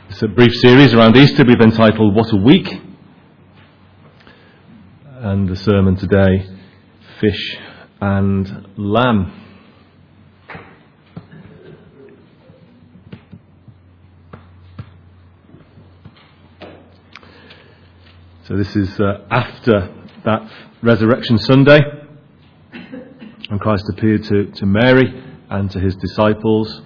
It's a brief series around Easter we've entitled What a Week, and the sermon today, Fish and Lamb. So this is after that Resurrection Sunday, and Christ appeared to Mary and to his disciples.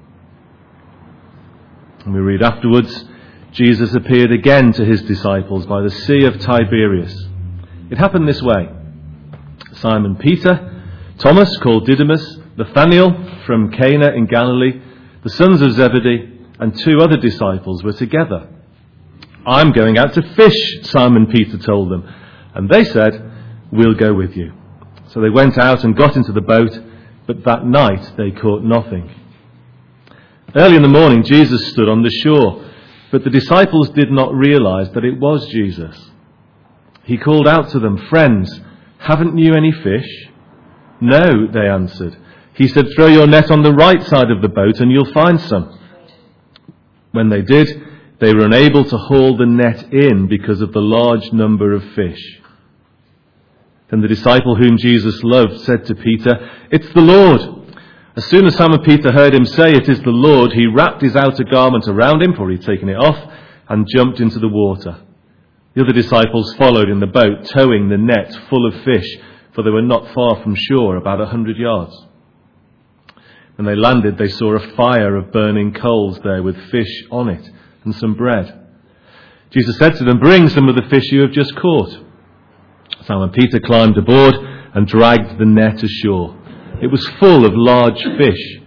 And we read afterwards, Jesus appeared again to his disciples by the Sea of Tiberias. It happened this way. Simon Peter, Thomas called Didymus, Nathanael from Cana in Galilee, the sons of Zebedee, and two other disciples were together. "I'm going out to fish," Simon Peter told them. And they said, "We'll go with you." So they went out and got into the boat, but that night they caught nothing. Early in the morning, Jesus stood on the shore, but the disciples did not realize that it was Jesus. He called out to them, "Friends, haven't you any fish?" "No," they answered. He said, "Throw your net on the right side of the boat and you'll find some." When they did, they were unable to haul the net in because of the large number of fish. Then the disciple whom Jesus loved said to Peter, "It's the Lord." As soon as Simon Peter heard him say, "It is the Lord," he wrapped his outer garment around him, for he'd taken it off, and jumped into the water. The other disciples followed in the boat, towing the net full of fish, for they were not far from shore, about 100 yards. When they landed, they saw a fire of burning coals there with fish on it and some bread. Jesus said to them, "Bring some of the fish you have just caught." Simon Peter climbed aboard and dragged the net ashore. It was full of large fish,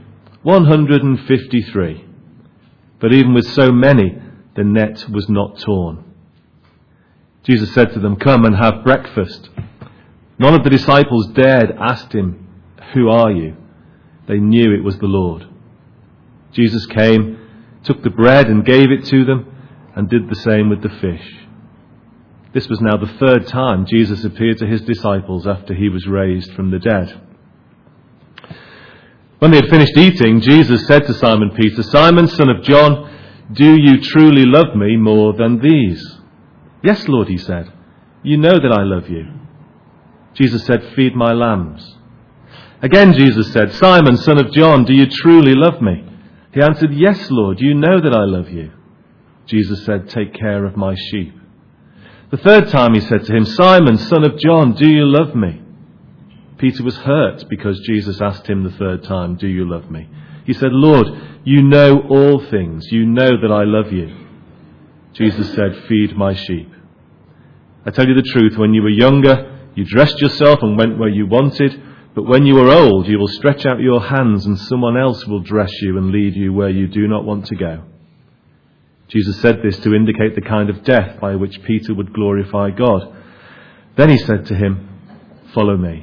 153. But even with so many, the net was not torn. Jesus said to them, "Come and have breakfast." None of the disciples dared ask him, "Who are you?" They knew it was the Lord. Jesus came, took the bread and gave it to them, and did the same with the fish. This was now the third time Jesus appeared to his disciples after he was raised from the dead. When they had finished eating, Jesus said to Simon Peter, "Simon, son of John, do you truly love me more than these?" "Yes, Lord," he said. "You know that I love you." Jesus said, "Feed my lambs." Again Jesus said, "Simon, son of John, do you truly love me?" He answered, "Yes, Lord, you know that I love you." Jesus said, "Take care of my sheep." The third time he said to him, "Simon, son of John, do you love me?" Peter was hurt because Jesus asked him the third time, "Do you love me?" He said, "Lord, you know all things. You know that I love you." Jesus said, "Feed my sheep. I tell you the truth, when you were younger, you dressed yourself and went where you wanted, but when you are old, you will stretch out your hands and someone else will dress you and lead you where you do not want to go." Jesus said this to indicate the kind of death by which Peter would glorify God. Then he said to him, "Follow me."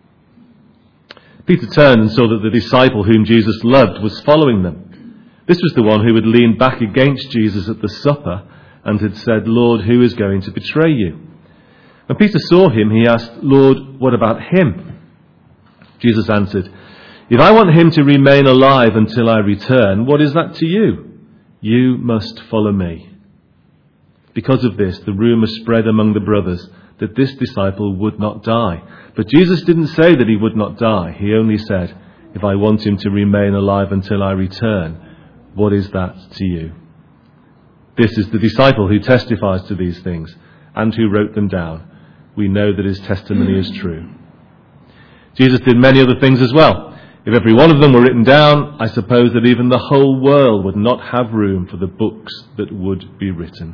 Peter turned and saw that the disciple whom Jesus loved was following them. This was the one who had leaned back against Jesus at the supper and had said, "Lord, who is going to betray you?" When Peter saw him, he asked, "Lord, what about him?" Jesus answered, "If I want him to remain alive until I return, what is that to you? You must follow me." Because of this, the rumor spread among the brothers that this disciple would not die. But Jesus didn't say that he would not die. He only said, "If I want him to remain alive until I return, what is that to you?" This is the disciple who testifies to these things and who wrote them down. We know that his testimony is true. Jesus did many other things as well. If every one of them were written down, I suppose that even the whole world would not have room for the books that would be written.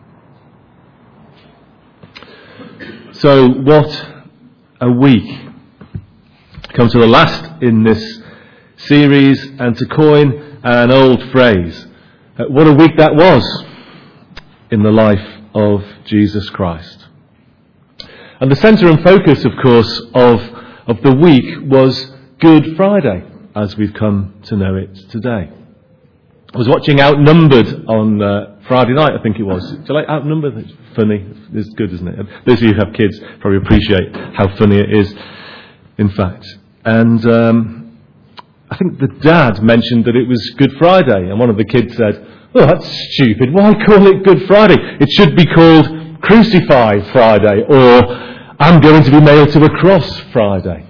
So what a week. Come to the last in this series, and to coin an old phrase, what a week that was in the life of Jesus Christ. And the centre and focus, of course, of the week was Good Friday, as we've come to know it today. I was watching Outnumbered on Friday night, I think it was. Do you like Outnumbered? It's funny. It's good, isn't it? Those of you who have kids probably appreciate how funny it is, in fact. And I think the dad mentioned that it was Good Friday, and one of the kids said, Oh, that's stupid. Why call it Good Friday? It should be called Crucify Friday, or I'm going to be nailed to a cross Friday.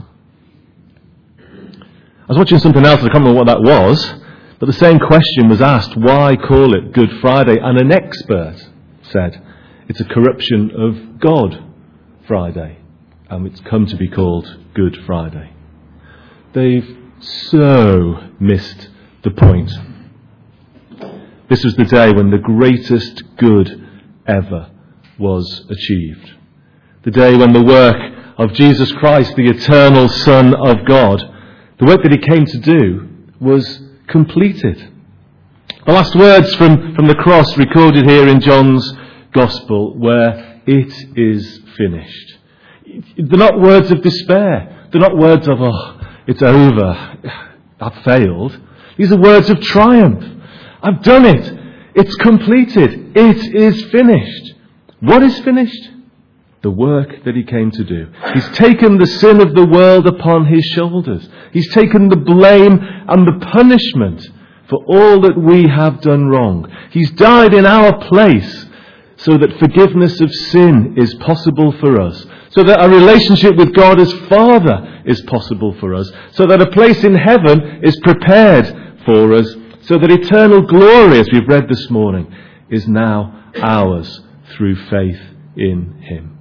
I was watching something else, I can't remember what that was, but the same question was asked, why call it Good Friday? And an expert said, it's a corruption of God Friday, and it's come to be called Good Friday. They've so missed the point. This was the day when the greatest good ever was achieved. The day when the work of Jesus Christ, the eternal Son of God, the work that he came to do, was completed. The last words from the cross recorded here in John's Gospel were, it is finished. They're not words of despair. They're not words of, oh, it's over. I've failed. These are words of triumph. I've done it. It's completed. It is finished. What is finished? The work that he came to do. He's taken the sin of the world upon his shoulders. He's taken the blame and the punishment for all that we have done wrong. He's died in our place so that forgiveness of sin is possible for us. So that a relationship with God as Father is possible for us. So that a place in heaven is prepared for us. So that eternal glory, as we've read this morning, is now ours through faith in him.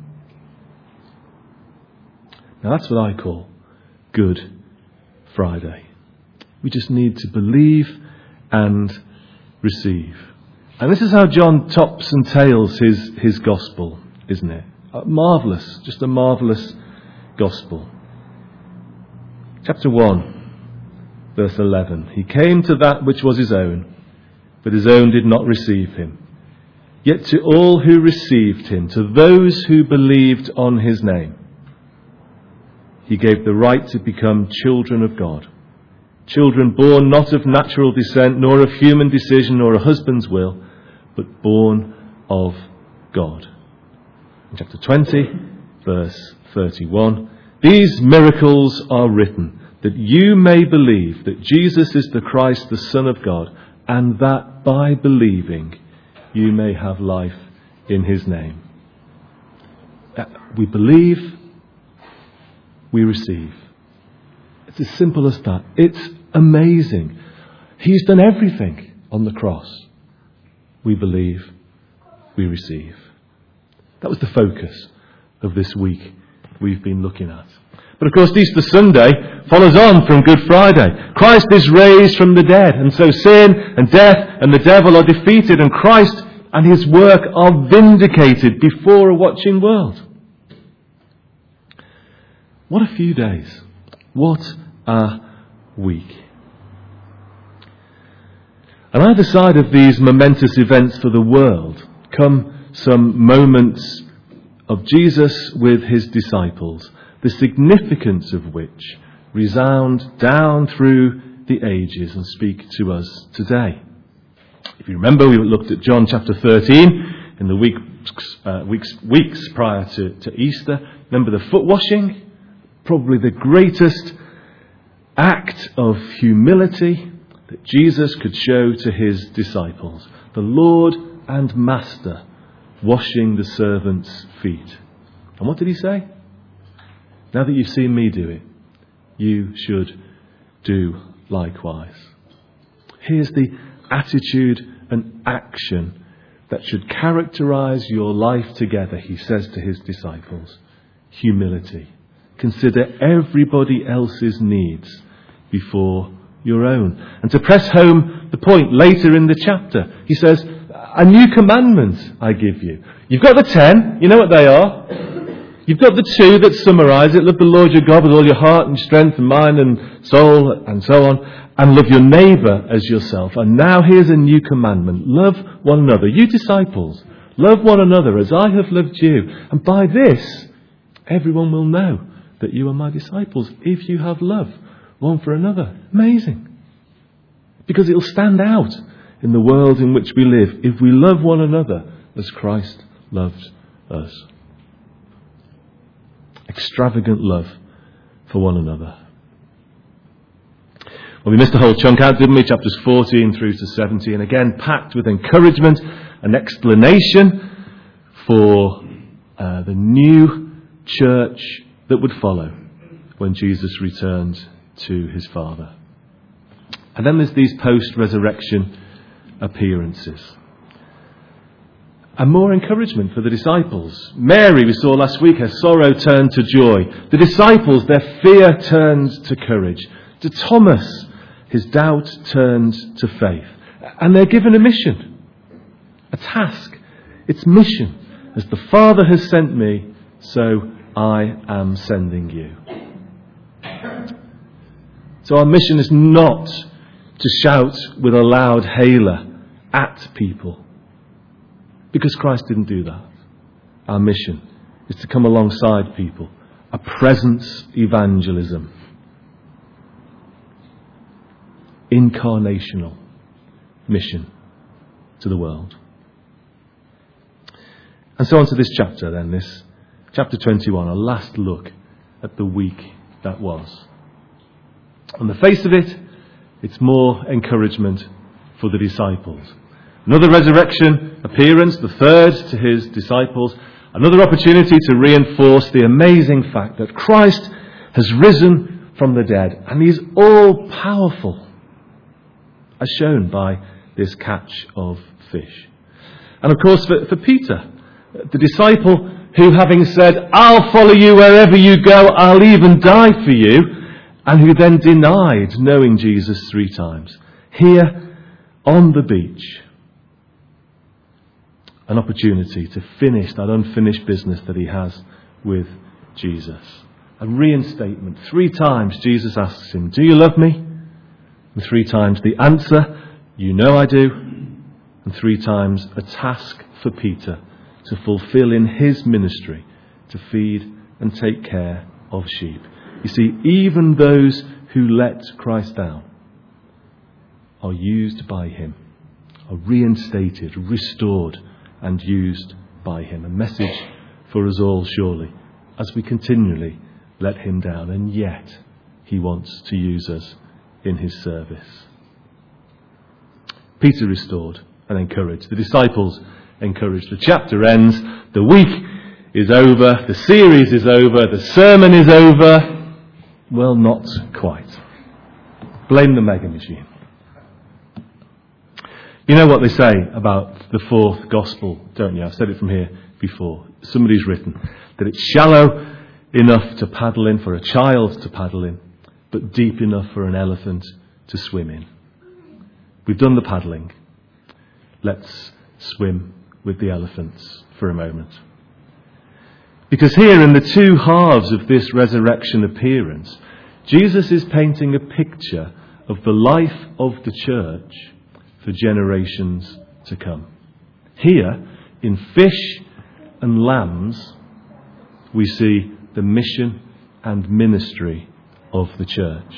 Now that's what I call Good Friday. We just need to believe and receive. And this is how John tops and tails his gospel, isn't it? Marvellous, just a marvellous gospel. Chapter 1. Verse 11, he came to that which was his own, but his own did not receive him. Yet to all who received him, to those who believed on his name, he gave the right to become children of God. Children born not of natural descent, nor of human decision, nor a husband's will, but born of God. In chapter 20, verse 31, these miracles are written, that you may believe that Jesus is the Christ, the Son of God, and that by believing you may have life in his name. We believe, we receive. It's as simple as that. It's amazing. He's done everything on the cross. We believe, we receive. That was the focus of this week we've been looking at. But of course, Easter Sunday follows on from Good Friday. Christ is raised from the dead, and so sin and death and the devil are defeated, and Christ and his work are vindicated before a watching world. What a few days. What a week. On either side of these momentous events for the world come some moments of Jesus with his disciples, the significance of which resound down through the ages and speak to us today. If you remember, we looked at John chapter 13 in the weeks prior to Easter. Remember the foot washing? Probably the greatest act of humility that Jesus could show to his disciples. The Lord and Master washing the servants' feet. And what did he say? Now that you've seen me do it, you should do likewise. Here's the attitude and action that should characterize your life together, he says to his disciples. Humility. Consider everybody else's needs before your own. And to press home the point later in the chapter, he says, a new commandment I give you. You've got the 10, you know what they are. You've got the 2 that summarise it. Love the Lord your God with all your heart and strength and mind and soul and so on. And love your neighbour as yourself. And now here's a new commandment. Love one another. You disciples, love one another as I have loved you. And by this, everyone will know that you are my disciples if you have love one for another. Amazing. Because it'll stand out in the world in which we live if we love one another as Christ loved us. Extravagant love for one another. Well, we missed a whole chunk out, didn't we? Chapters 14 through to 17. Again, packed with encouragement and explanation for the new church that would follow when Jesus returned to his Father. And then there's these post-resurrection appearances. And more encouragement for the disciples. Mary, we saw last week, her sorrow turned to joy. The disciples, their fear turned to courage. To Thomas, his doubt turned to faith. And they're given a mission, a task. It's mission. As the Father has sent me, so I am sending you. So our mission is not to shout with a loud hailer at people, because Christ didn't do that. Our mission is to come alongside people, a presence evangelism, incarnational mission to the world. And so on to this chapter then, this chapter 21, a last look at the week that was. On the face of it, it's more encouragement for the disciples. Another resurrection appearance, the third to his disciples. Another opportunity to reinforce the amazing fact that Christ has risen from the dead and he's all powerful, as shown by this catch of fish. And of course for Peter, the disciple who, having said, I'll follow you wherever you go, I'll even die for you, and who then denied knowing Jesus 3 times. Here on the beach, an opportunity to finish that unfinished business that he has with Jesus. A reinstatement. 3 times Jesus asks him, do you love me? And 3 times the answer, you know I do. And 3 times a task for Peter to fulfill in his ministry, to feed and take care of sheep. You see, even those who let Christ down are used by him, are reinstated, restored, and used by him. A message for us all, surely, as we continually let him down, and yet he wants to use us in his service. Peter restored and encouraged. The disciples encouraged. The chapter ends. The week is over. The series is over. The sermon is over. Well, not quite. Blame the mega machine. You know what they say about the 4th gospel, don't you? I've said it from here before. Somebody's written that it's shallow enough to paddle in, for a child to paddle in, but deep enough for an elephant to swim in. We've done the paddling. Let's swim with the elephants for a moment. Because here in the 2 halves of this resurrection appearance, Jesus is painting a picture of the life of the church for generations to come. Here, in fish and lambs, we see the mission and ministry of the church.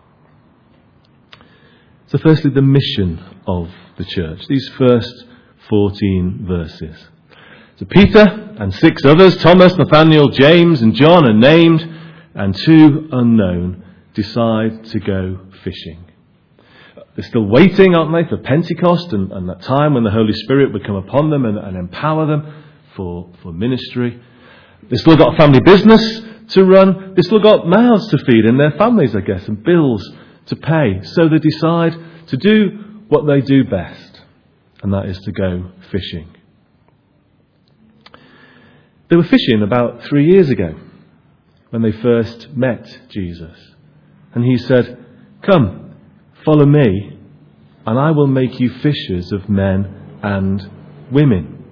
So firstly, the mission of the church. These first 14 verses. So Peter and 6 others, Thomas, Nathanael, James and John are named, and 2 unknown decide to go fishing. They're still waiting, aren't they, for Pentecost and that time when the Holy Spirit would come upon them and empower them for ministry. They've still got a family business to run. They've still got mouths to feed in their families, I guess, and bills to pay. So they decide to do what they do best, and that is to go fishing. They were fishing about 3 years ago when they first met Jesus. And he said, come, follow me, and I will make you fishers of men and women.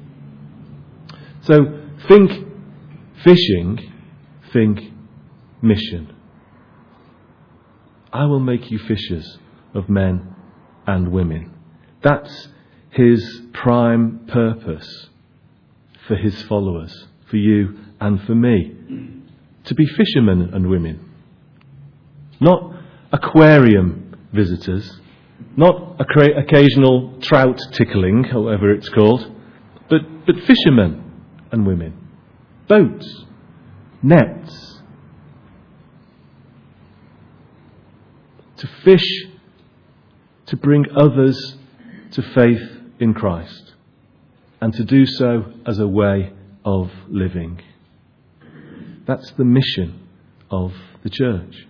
So think fishing, think mission. I will make you fishers of men and women. That's his prime purpose for his followers, for you and for me. To be fishermen and women. Not aquarium visitors, not occasional trout tickling, however it's called, but fishermen and women. Boats, nets. to fish, to bring others to faith in Christ, and to do so as a way of living. That's the mission of the church.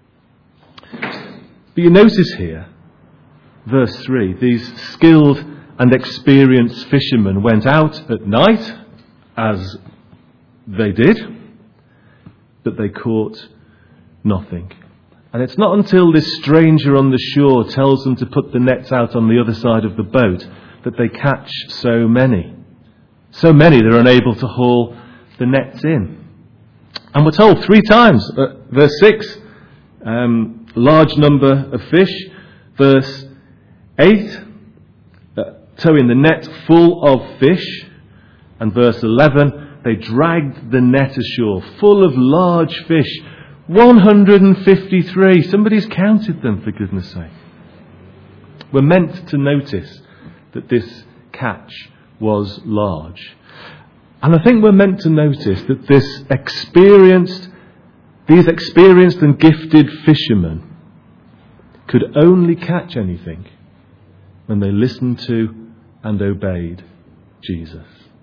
But you notice here, verse 3, these skilled and experienced fishermen went out at night, as they did, but they caught nothing. And it's not until this stranger on the shore tells them to put the nets out on the other side of the boat that they catch so many. So many they're unable to haul the nets in. And we're told 3 times, verse 6, large number of fish. Verse 8, towing the net full of fish. And verse 11, they dragged the net ashore, full of large fish. 153. Somebody's counted them, for goodness sake. We're meant to notice that this catch was large. And I think we're meant to notice that these experienced and gifted fishermen could only catch anything when they listened to and obeyed Jesus.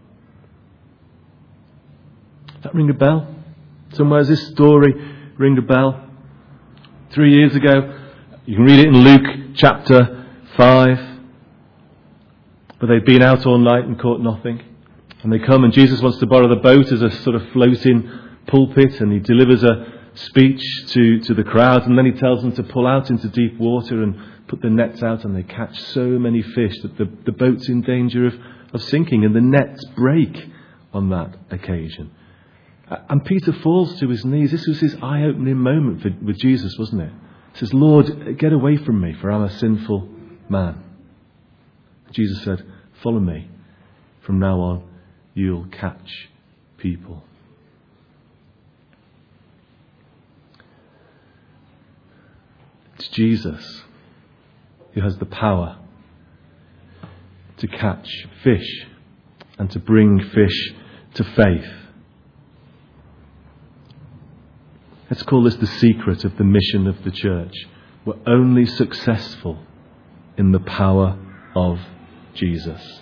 Does that ring a bell? Somewhere does this story ring a bell? 3 years ago, you can read it in Luke chapter 5, but they'd been out all night and caught nothing. And they come and Jesus wants to borrow the boat as a sort of floating pulpit, and he delivers a speech to the crowd, and then he tells them to pull out into deep water and put the nets out, and they catch so many fish that the boat's in danger of sinking, and the nets break on that occasion. And Peter falls to his knees. This was his eye-opening moment with Jesus, wasn't it? He says, "Lord, get away from me, for I'm a sinful man." Jesus said, "Follow me. From now on, you'll catch people." It's Jesus who has the power to catch fish and to bring fish to faith. Let's call this the secret of the mission of the church. We're only successful in the power of Jesus.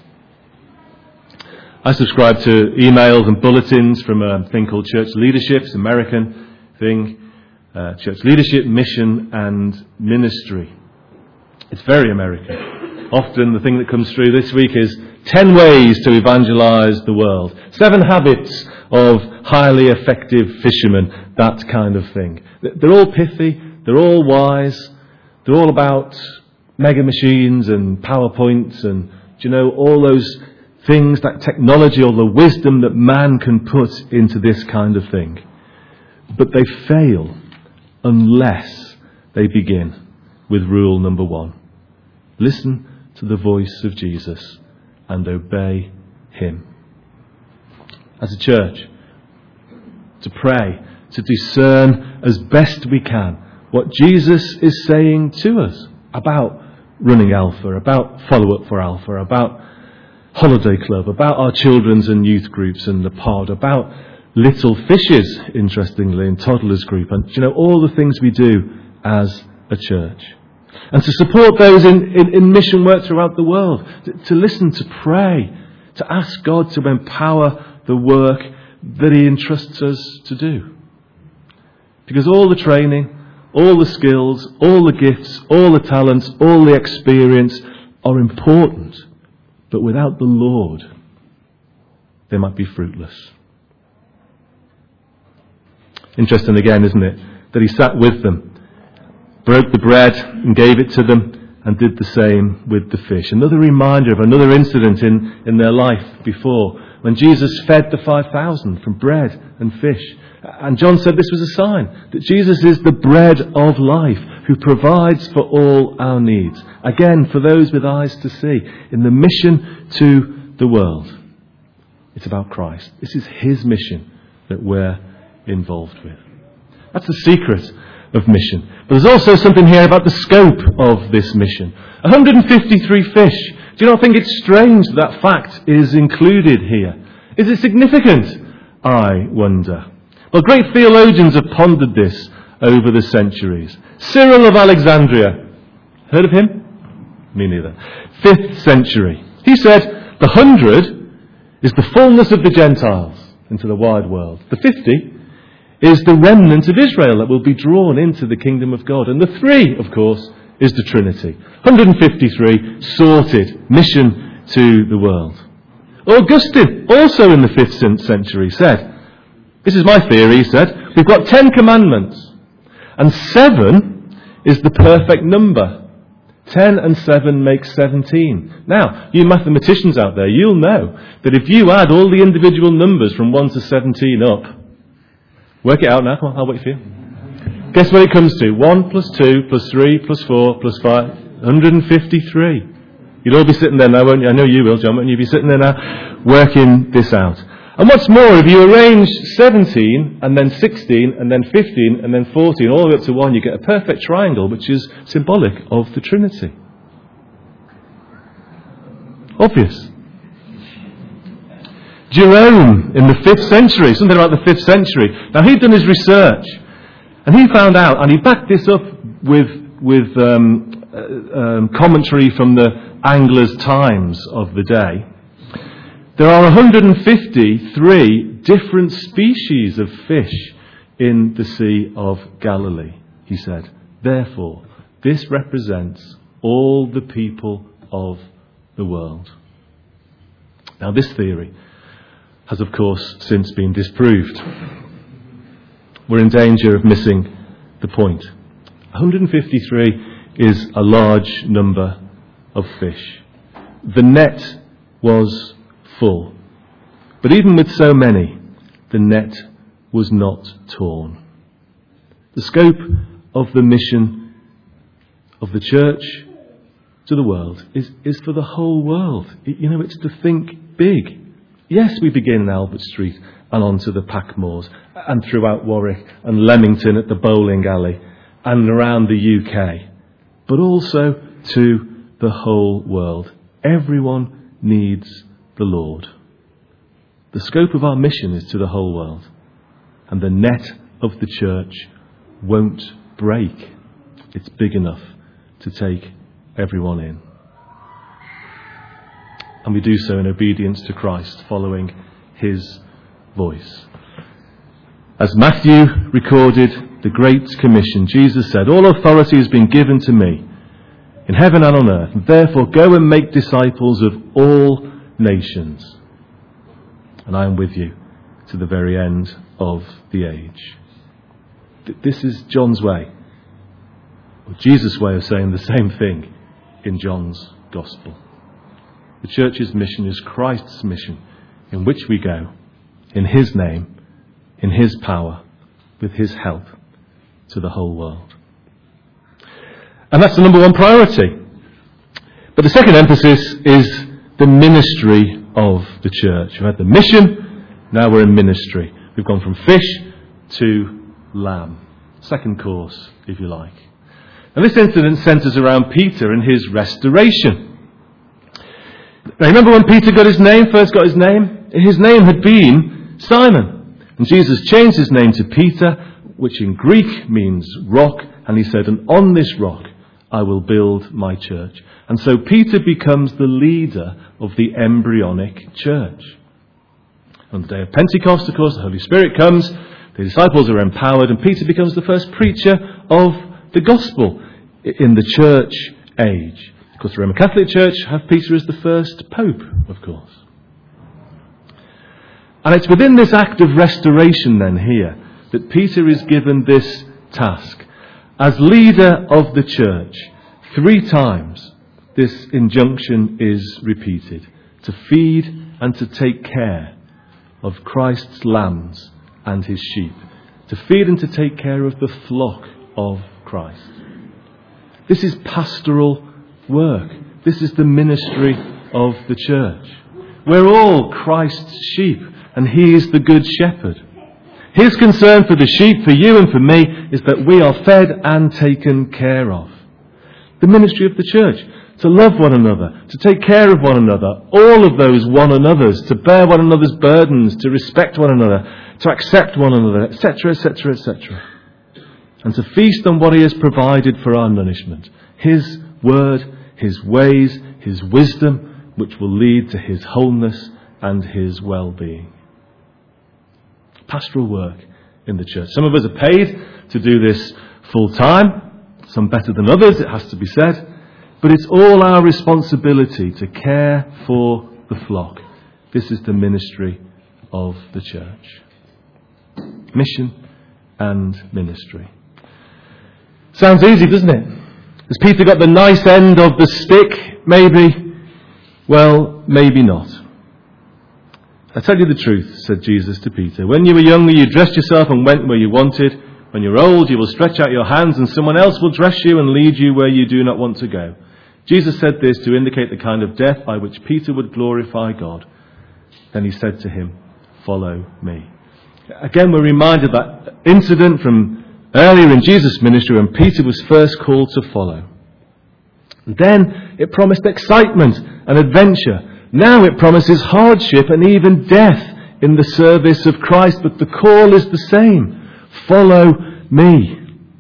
I subscribe to emails and bulletins from a thing called Church Leadership. It's an American thing. Church Leadership, Mission and Ministry. It's very American. Often the thing that comes through this week is 10 ways to evangelize the world. 7 habits of highly effective fishermen. That kind of thing. They're all pithy. They're all wise. They're all about mega machines and PowerPoints and, all those things, that technology or the wisdom that man can put into this kind of thing. But they fail unless they begin with rule number 1. Listen to the voice of Jesus and obey him. As a church, to pray, to discern as best we can what Jesus is saying to us about running Alpha, about follow-up for Alpha, about Holiday Club, about our children's and youth groups and the pod, about Little Fishes, interestingly, in Toddlers Group, and all the things we do as a church. And to support those in mission work throughout the world, to listen, to pray, to ask God to empower the work that he entrusts us to do. Because all the training, all the skills, all the gifts, all the talents, all the experience are important. But without the Lord, they might be fruitless. Interesting again, isn't it? That he sat with them, broke the bread and gave it to them, and did the same with the fish. Another reminder of another incident in their life before, when Jesus fed the 5,000 from bread and fish. And John said this was a sign that Jesus is the bread of life, who provides for all our needs. Again, for those with eyes to see, in the mission to the world. It's about Christ. This is his mission that we're involved with. That's the secret of mission. But there's also something here about the scope of this mission. 153 fish. Do you not think it's strange that fact is included here? Is it significant? I wonder. Well, great theologians have pondered this over the centuries. Cyril of Alexandria. Heard of him? Me neither. 5th century. He said the 100 is the fullness of the Gentiles into the wide world. The 50 is the remnant of Israel that will be drawn into the kingdom of God. And the 3, of course, is the Trinity. 153, sorted, mission to the world. Augustine, also in the 5th century, said, this is my theory, he said, we've got 10 commandments, and 7 is the perfect number. 10 and 7 make 17. Now, you mathematicians out there, you'll know that if you add all the individual numbers from 1 to 17 up, work it out now, come on, I'll wait for you. Guess what it comes to? 1 plus 2 plus 3 plus 4 plus 5, 153. You'll all be sitting there now, won't you? I know you will, John, won't you? You'll be sitting there now working this out. And what's more, if you arrange 17 and then 16 and then 15 and then 14 all the way up to 1, you get a perfect triangle which is symbolic of the Trinity. Obvious. Jerome in the 5th century, something about the 5th century. Now he'd done his research and he found out, and he backed this up with commentary from the Angler's Times of the day. There are 153 different species of fish in the Sea of Galilee, he said. Therefore, this represents all the people of the world. Now, this theory has, of course, since been disproved. We're in danger of missing the point. 153 is a large number of fish. The net was full. But even with so many, the net was not torn. The scope of the mission of the church to the world is for the whole world. It's to think big. Yes, we begin in Albert Street and on to the Packmoors and throughout Warwick and Leamington at the bowling alley and around the UK, but also to the whole world. Everyone needs the Lord. The scope of our mission is to the whole world, and the net of the church won't break. It's big enough to take everyone in. And we do so in obedience to Christ, following his voice. As Matthew recorded the Great Commission, Jesus said, all authority has been given to me in heaven and on earth, and therefore go and make disciples of all nations. And I am with you to the very end of the age. This is John's way, or Jesus' way of saying the same thing in John's Gospel. The church's mission is Christ's mission, in which we go, in his name, in his power, with his help, to the whole world. And that's the number one priority. But the second emphasis is the ministry of the church. We've had the mission, now we're in ministry. We've gone from fish to lamb. Second course, if you like. And this incident centres around Peter and his restoration. Now remember when Peter first got his name? His name had been Simon. And Jesus changed his name to Peter, which in Greek means rock. And he said, and on this rock I will build my church. And so Peter becomes the leader of the embryonic church. On the day of Pentecost, of course, the Holy Spirit comes, the disciples are empowered, and Peter becomes the first preacher of the gospel in the church age. Of course, the Roman Catholic Church have Peter as the first pope, of course. And it's within this act of restoration then here that Peter is given this task. As leader of the church, 3 times this injunction is repeated, to feed and to take care of Christ's lambs and his sheep, to feed and to take care of the flock of Christ. This is pastoral work. This is the ministry of the church. We're all Christ's sheep, and he is the good shepherd. His concern for the sheep, for you and for me, is that we are fed and taken care of. The ministry of the church, to love one another, to take care of one another, all of those one another's, to bear one another's burdens, to respect one another, to accept one another, etc., etc., etc. and to feast on what he has provided for our nourishment. His word, his ways, his wisdom, which will lead to his wholeness and his well-being. Pastoral work in the church. Some of us are paid to do this full time, some better than others, it has to be said, but it's all our responsibility to care for the flock. This is the ministry of the church. Mission and ministry. Sounds easy, doesn't it? Has Peter got the nice end of the stick? Maybe. Well, maybe not. I tell you the truth, said Jesus to Peter. When you were younger, you dressed yourself and went where you wanted. When you're old, you will stretch out your hands and someone else will dress you and lead you where you do not want to go. Jesus said this to indicate the kind of death by which Peter would glorify God. Then he said to him, follow me. Again, we're reminded of that incident from earlier in Jesus' ministry when Peter was first called to follow. And then it promised excitement and adventure. Now it promises hardship and even death in the service of Christ. But the call is the same. Follow me.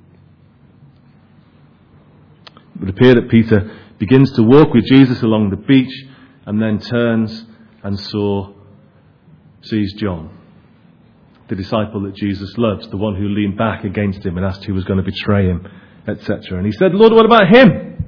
It would appear that Peter begins to walk with Jesus along the beach and then turns and sees John, the disciple that Jesus loves, the one who leaned back against him and asked who was going to betray him, etc. And he said, Lord, what about him?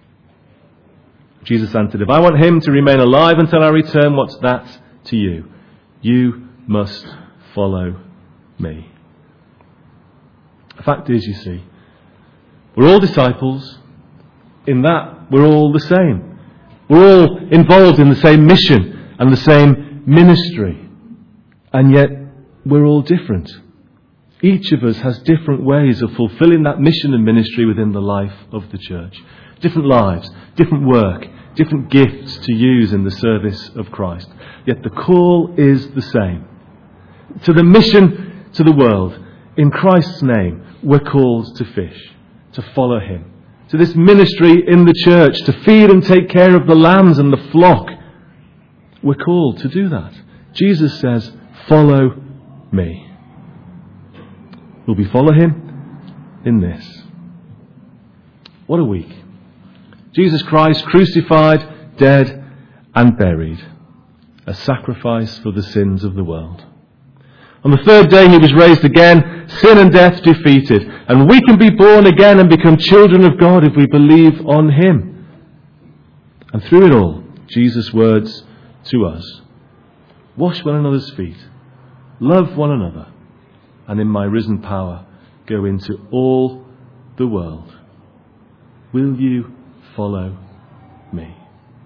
Jesus answered, if I want him to remain alive until I return, what's that to you? You must follow me. The fact is, you see, we're all disciples. In that, we're all the same. We're all involved in the same mission and the same ministry. And yet, we're all different. Each of us has different ways of fulfilling that mission and ministry within the life of the church. Different lives, different work, different gifts to use in the service of Christ. Yet the call is the same. To the mission to the world, in Christ's name, we're called to fish, to follow him. To this ministry in the church, to feed and take care of the lambs and the flock. We're called to do that. Jesus says, follow me. Will we follow him in this? What a week. Jesus Christ crucified, dead and buried. A sacrifice for the sins of the world. On the third day he was raised again, sin and death defeated. And we can be born again and become children of God if we believe on him. And through it all, Jesus' words to us. Wash one another's feet. Love one another. And in my risen power, go into all the world. Will you follow me?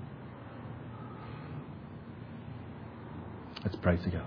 Let's pray together.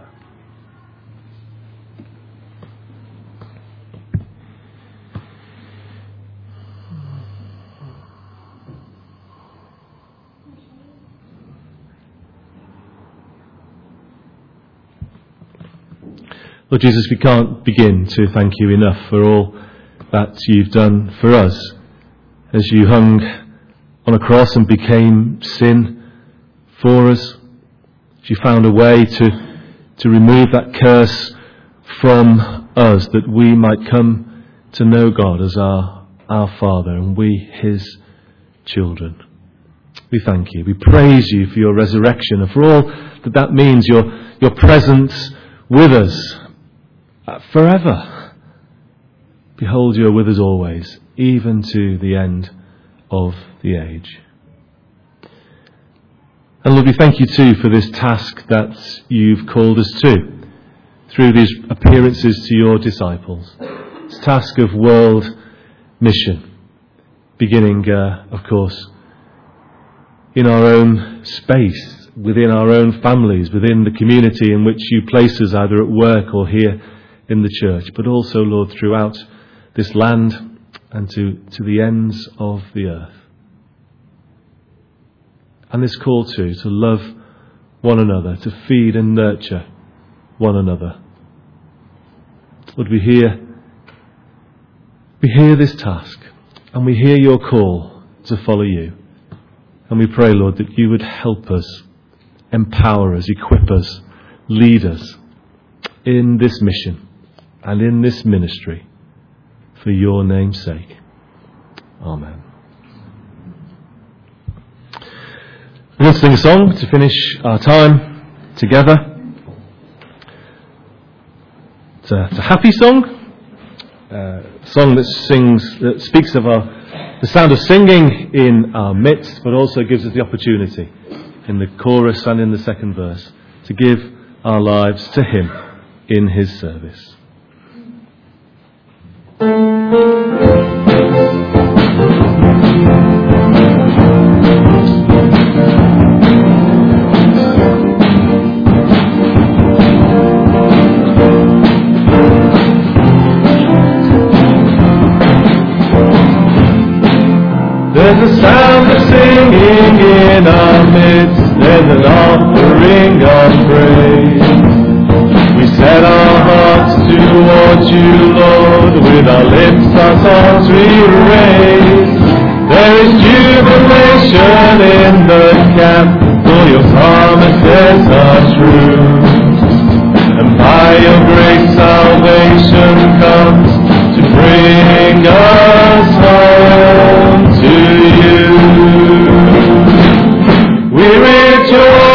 Lord Jesus, we can't begin to thank you enough for all that you've done for us as you hung on a cross and became sin for us. As you found a way to remove that curse from us that we might come to know God as our Father and we his children. We thank you. We praise you for your resurrection and for all that means, your presence with us. Forever. Behold, you are with us always, even to the end of the age. And Lord, we thank you too for this task that you've called us to, through these appearances to your disciples. This task of world mission, beginning, of course, in our own space, within our own families, within the community in which you place us, either at work or here in the church, but also, Lord, throughout this land and to the ends of the earth. And this call too, to love one another, to feed and nurture one another. Lord, we hear this task and we hear your call to follow you. And we pray, Lord, that you would help us, empower us, equip us, lead us in this mission and in this ministry for your name's sake. Amen. We're going to sing a song to finish our time together. It's a happy song, a song that speaks of the sound of singing in our midst, but also gives us the opportunity in the chorus and in the second verse to give our lives to Him in His service. There's a sound of singing in our midst, there's an offering of praise. We set our hearts towards you, Lord, with our lips our songs we raise. There is jubilation in the camp, for your promises are true. And by your great salvation comes to bring us home to you. We rejoice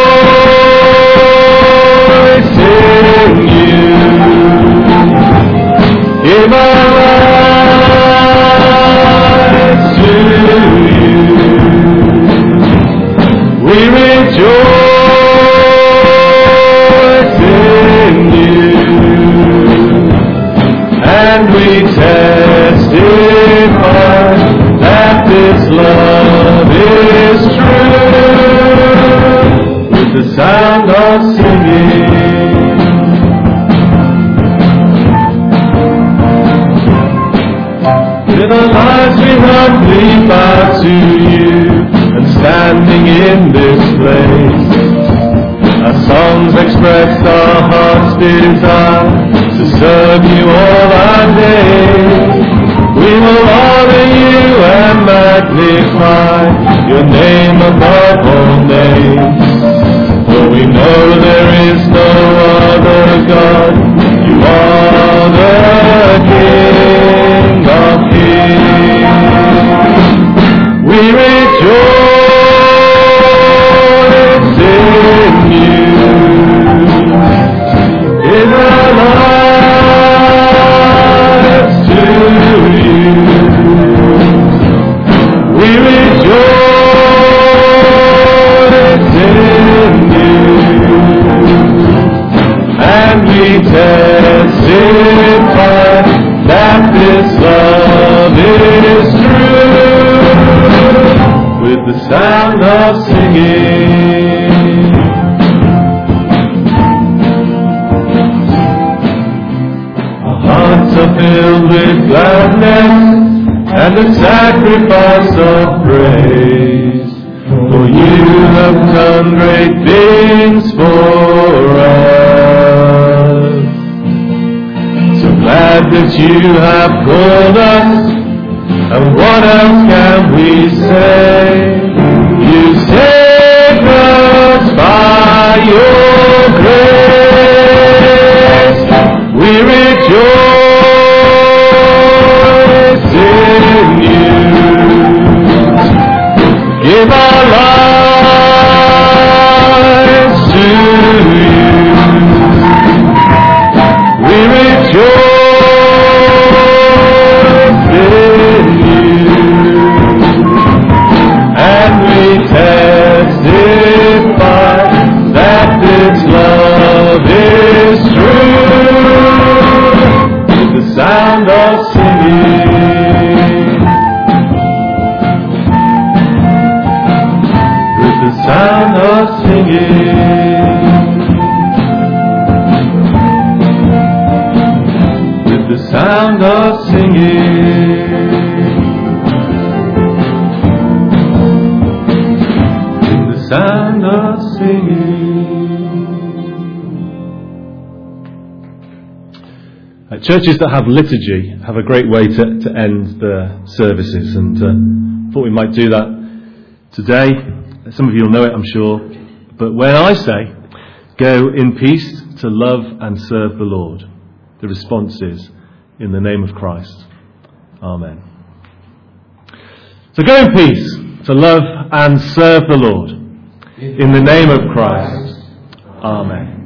in you. Give our lives to you. We rejoice in you. And we testify that this love is true, with the sound of singing. With our lives we humbly bow to you, and standing in this place, our songs express our heart's desire to serve you all our days. We will honor you and magnify your name above all names. For we know there is no other God. You are the King of kings. We rejoice in you. In our lives to you, we rejoice in you, and we testify that this love is true, with the sound of singing. Are filled with gladness and a sacrifice of praise. For you have done great things for us. So glad that you have called us, and what else can we say? You saved us by your grace. We rejoice in you. Give our lives to you. We rejoice in you, and we testify that this love is true, with the sound of singing. Sound of singing, with the sound of singing, with the sound of singing. Churches that have liturgy have a great way to end the services, and thought we might do that today. Some of you will know it, I'm sure. But when I say, go in peace to love and serve the Lord, the response is, in the name of Christ. Amen. So go in peace to love and serve the Lord. In the name of Christ. Amen.